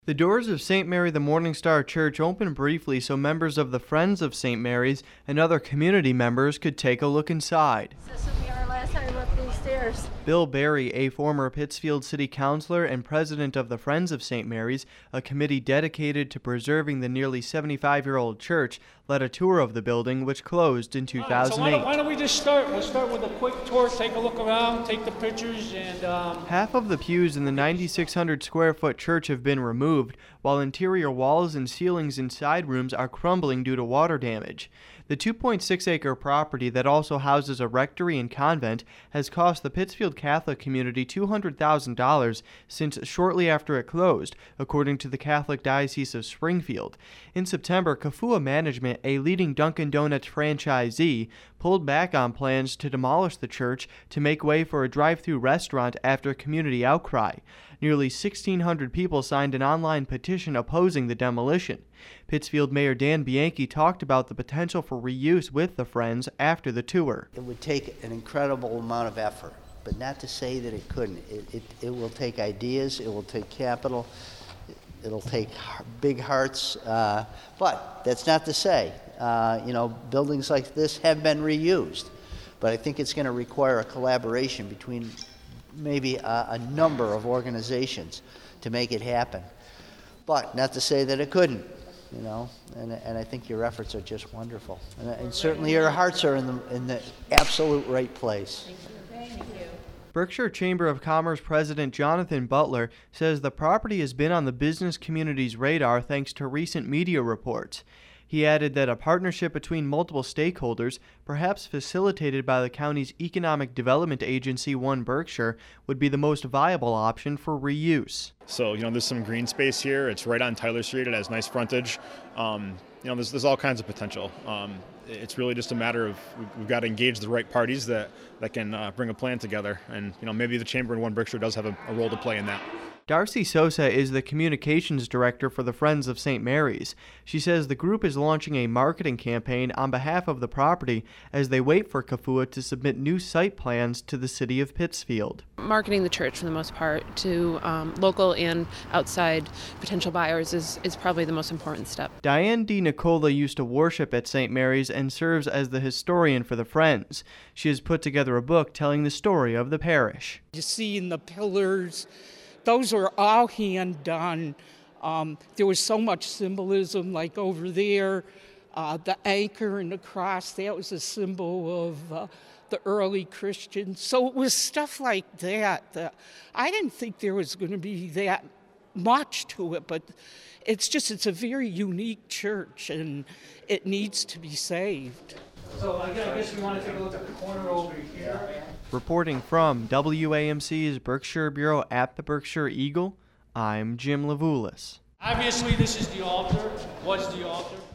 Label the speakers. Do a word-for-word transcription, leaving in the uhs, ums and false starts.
Speaker 1: The doors of Saint Mary the Morning Star Church opened briefly so members of the Friends of Saint Mary's and other community members could take a look inside.
Speaker 2: This will be our last time up these stairs.
Speaker 1: Bill Berry, a former Pittsfield City Councilor and president of the Friends of Saint Mary's, a committee dedicated to preserving the nearly seventy-five-year-old church, led a tour of the building, which closed in two thousand eight.
Speaker 3: So why, don't, why don't we just start? We'll start with a quick tour, take a look around, take the pictures, and... Um...
Speaker 1: Half of the pews in the ninety-six hundred square foot church have been removed, while interior walls and ceilings in side rooms are crumbling due to water damage. The two point six acre property that also houses a rectory and convent has cost the Pittsfield Catholic community two hundred thousand dollars since shortly after it closed, according to the Catholic Diocese of Springfield. In September, Kafua Management, a leading Dunkin' Donuts franchisee, pulled back on plans to demolish the church to make way for a drive-through restaurant after community outcry. Nearly sixteen hundred people signed an online petition opposing the demolition. Pittsfield Mayor Dan Bianchi talked about the potential for reuse with the Friends after the tour.
Speaker 4: It would take an incredible amount of effort, but not to say that it couldn't. It, it, it will take ideas, it will take capital, it'll take big hearts, uh, but that's not to say, uh, you know, buildings like this have been reused, but I think it's going to require a collaboration between maybe a, a number of organizations to make it happen. But not to say that it couldn't, you know, and, and I think your efforts are just wonderful. And, and certainly your hearts are in the, in the absolute right place.
Speaker 2: Thank you.
Speaker 1: Berkshire Chamber of Commerce President Jonathan Butler says the property has been on the business community's radar thanks to recent media reports. He added that a partnership between multiple stakeholders, perhaps facilitated by the county's Economic Development Agency, One Berkshire, would be the most viable option for reuse.
Speaker 5: So, you know, there's some green space here. It's right on Tyler Street. It has nice frontage. Um, you know, there's, there's all kinds of potential. Um, it's really just a matter of we've got to engage the right parties that, that can uh, bring a plan together. And, you know, maybe the Chamber and One Berkshire does have a, a role to play in that.
Speaker 1: Darcy Sosa is the communications director for the Friends of Saint Mary's. She says the group is launching a marketing campaign on behalf of the property as they wait for Kafua to submit new site plans to the city of Pittsfield.
Speaker 6: Marketing the church for the most part to um, local and outside potential buyers is, is probably the most important step.
Speaker 1: Diane D. Nicola used to worship at Saint Mary's and serves as the historian for the Friends. She has put together a book telling the story of the parish.
Speaker 7: You see in the pillars, those were all hand done. Um, there was so much symbolism, like over there, uh, the anchor and the cross, that was a symbol of uh, the early Christians. So it was stuff like that, that I didn't think there was going to be that much to it, but it's just, it's a very unique church and it needs to be saved.
Speaker 3: So I guess we want to take a look at the corner over here.
Speaker 1: Reporting from W A M C's Berkshire Bureau at the Berkshire Eagle, I'm Jim Levulis.
Speaker 3: Obviously, this is the altar, was the altar.